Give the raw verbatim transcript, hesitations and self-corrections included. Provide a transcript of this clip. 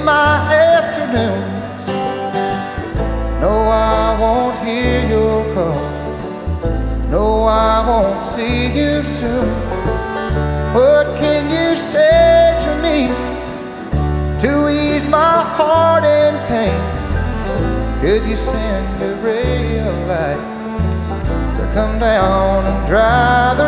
my afternoons. No, I won't hear your call. No, I won't see you soon. What can you say to me to ease my heart in pain? Could you send a ray of light to come down and dry the